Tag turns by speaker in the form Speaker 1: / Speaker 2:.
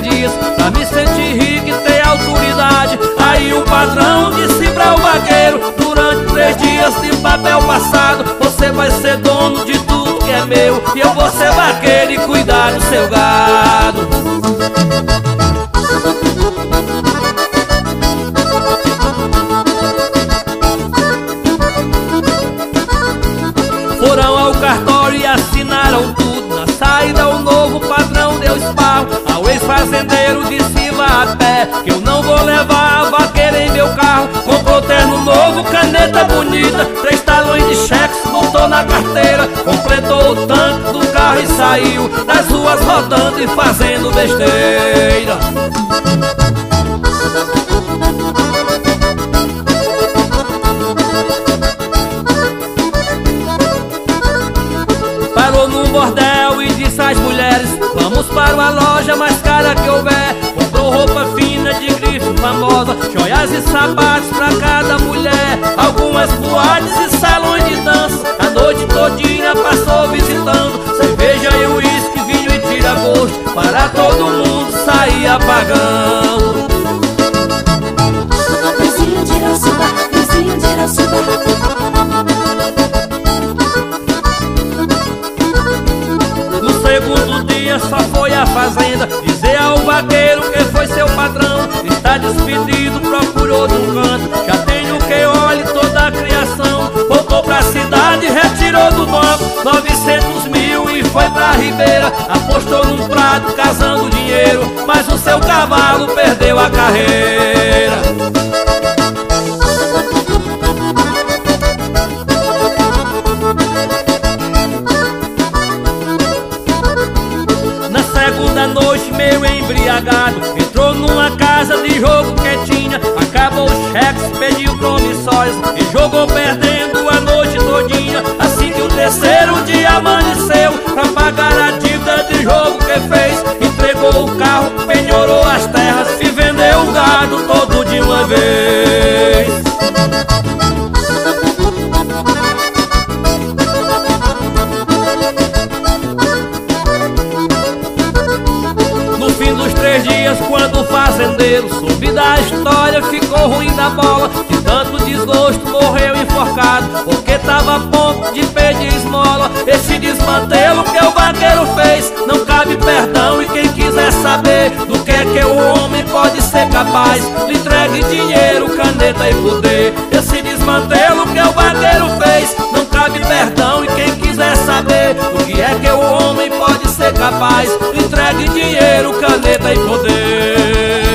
Speaker 1: dias pra me sentir rico e ter autoridade. Aí o patrão disse pra o vaqueiro: durante 3 dias de papel passado, você vai ser dono de tudo que é meu, e eu vou ser vaqueiro e cuidar do seu gado. Foram ao cartório e assinaram tudo. Na saída o novo patrão deu esparro ao ex-fazendeiro, disse: vá a pé, que eu não vou levar a vaqueira em meu carro. Comprou terno novo, caneta bonita, 3 talões de cheques, botou na carteira, completou o tanque do carro e saiu das ruas rodando e fazendo besteira. Parou num bordel e disse às mulheres: vamos para uma loja mais cara que houver. Comprou roupa fina de grife famosa, joias e sapatos pra cada mulher. Algumas boates e salões de dança, a noite todinha passou visitando. Cerveja e uísque, vinho e tira-gosto, para todo mundo sair apagando.
Speaker 2: Vizinho de Irauçuba, vizinho de Irauçuba.
Speaker 1: Segundo dia só foi à fazenda dizer ao vaqueiro que foi seu patrão: está despedido, procurou num canto, já tem o que olhe toda a criação. Voltou pra cidade, retirou do banco 900 mil e foi pra Ribeira. Apostou num prado, casando dinheiro, mas o seu cavalo perdeu a carreira. Segunda noite, meio embriagado, entrou numa casa de jogo que tinha. Acabou os cheques, pediu promissórias e jogou perdendo a noite todinha. Assim que o terceiro dia amanheceu, pra pagar a dívida de jogo que fez, entregou o carro, penhorou as terras e vendeu o gado todo de uma vez. No fim dos 3 dias, quando o fazendeiro soube da história, ficou ruim da bola. De tanto desgosto morreu enforcado, porque tava a ponto de pedir esmola. Esse desmantelo que o vaqueiro fez, não cabe perdão, e quem quiser saber do que o homem pode ser capaz, lhe entregue dinheiro, caneta e poder. Esse desmantelo que o vaqueiro fez, não cabe perdão, e quem quiser saber do que o homem pode ser capaz, lhe entregue dinheiro, caneta e poder.